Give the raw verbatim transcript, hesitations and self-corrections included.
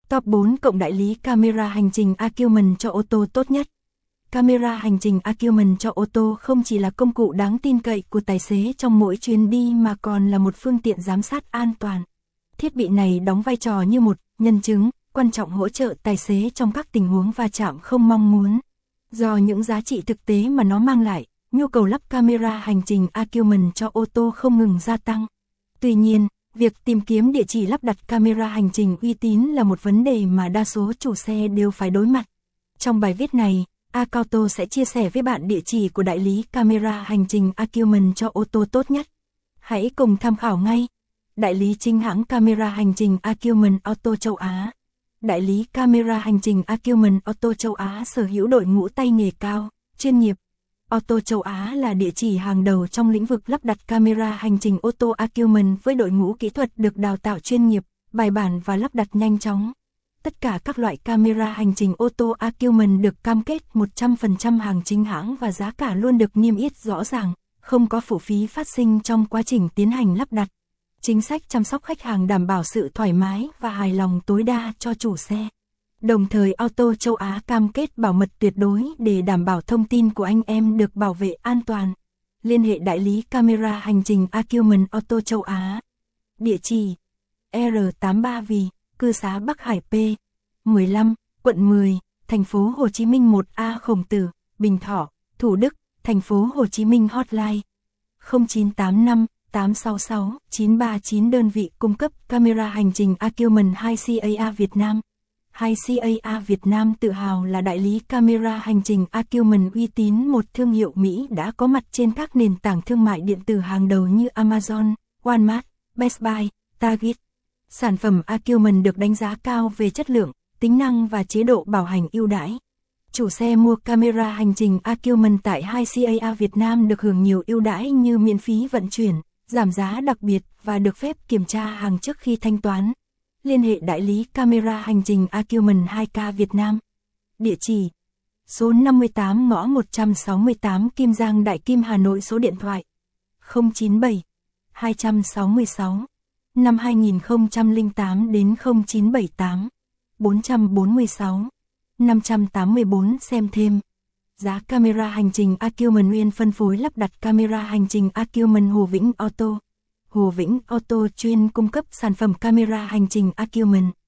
Top bốn cộng đại lý camera hành trình Acumen cho ô tô tốt nhất. Camera hành trình Acumen cho ô tô không chỉ là công cụ đáng tin cậy của tài xế trong mỗi chuyến đi mà còn là một phương tiện giám sát an toàn. Thiết bị này đóng vai trò như một nhân chứng quan trọng hỗ trợ tài xế trong các tình huống va chạm không mong muốn. Do những giá trị thực tế mà nó mang lại, nhu cầu lắp camera hành trình Acumen cho ô tô không ngừng gia tăng. Tuy nhiên, việc tìm kiếm địa chỉ lắp đặt camera hành trình uy tín là một vấn đề mà đa số chủ xe đều phải đối mặt. Trong bài viết này, Acauto sẽ chia sẻ với bạn địa chỉ của đại lý camera hành trình Acumen cho ô tô tốt nhất. Hãy cùng tham khảo ngay. Đại lý chính hãng camera hành trình Acumen Auto châu Á. Đại lý camera hành trình Acumen Auto châu Á sở hữu đội ngũ tay nghề cao, chuyên nghiệp. Auto châu Á là địa chỉ hàng đầu trong lĩnh vực lắp đặt camera hành trình ô tô Acumen với đội ngũ kỹ thuật được đào tạo chuyên nghiệp, bài bản và lắp đặt nhanh chóng. Tất cả các loại camera hành trình ô tô Acumen được cam kết một trăm phần trăm hàng chính hãng và giá cả luôn được niêm yết rõ ràng, không có phụ phí phát sinh trong quá trình tiến hành lắp đặt. Chính sách chăm sóc khách hàng đảm bảo sự thoải mái và hài lòng tối đa cho chủ xe. Đồng thời Auto châu Á cam kết bảo mật tuyệt đối để đảm bảo thông tin của anh em được bảo vệ an toàn. Liên hệ đại lý camera hành trình Acumen Auto châu Á. Địa chỉ R tám mươi ba Vì, cư xá Bắc Hải P mười lăm, quận mười, thành phố Hồ Chí Minh một A Khổng Tử, Bình Thọ, Thủ Đức, thành phố Hồ Chí Minh hotline không chín tám năm tám sáu sáu chín ba chín. Đơn vị cung cấp camera hành trình Acumen hai C A A Việt Nam. hai C A A Việt Nam tự hào là đại lý camera hành trình Acumen uy tín, một thương hiệu Mỹ đã có mặt trên các nền tảng thương mại điện tử hàng đầu như Amazon, Walmart, Best Buy, Target. Sản phẩm Acumen được đánh giá cao về chất lượng, tính năng và chế độ bảo hành ưu đãi. Chủ xe mua camera hành trình Acumen tại hai C A A Việt Nam được hưởng nhiều ưu đãi như miễn phí vận chuyển, giảm giá đặc biệt và được phép kiểm tra hàng trước khi thanh toán. Liên hệ đại lý camera hành trình Acumen hai K Việt Nam. Địa chỉ số năm mươi tám ngõ một trăm sáu mươi tám Kim Giang Đại Kim Hà Nội. Số điện thoại không chín bảy hai sáu sáu năm hai nghìn không trăm lẻ tám đến không chín bảy tám bốn bốn sáu năm tám bốn. Xem thêm. Giá camera hành trình Acumen nguyên phân phối lắp đặt camera hành trình Acumen Hồ Vĩnh Auto. Hồ Vĩnh Auto chuyên cung cấp sản phẩm camera hành trình Acumen.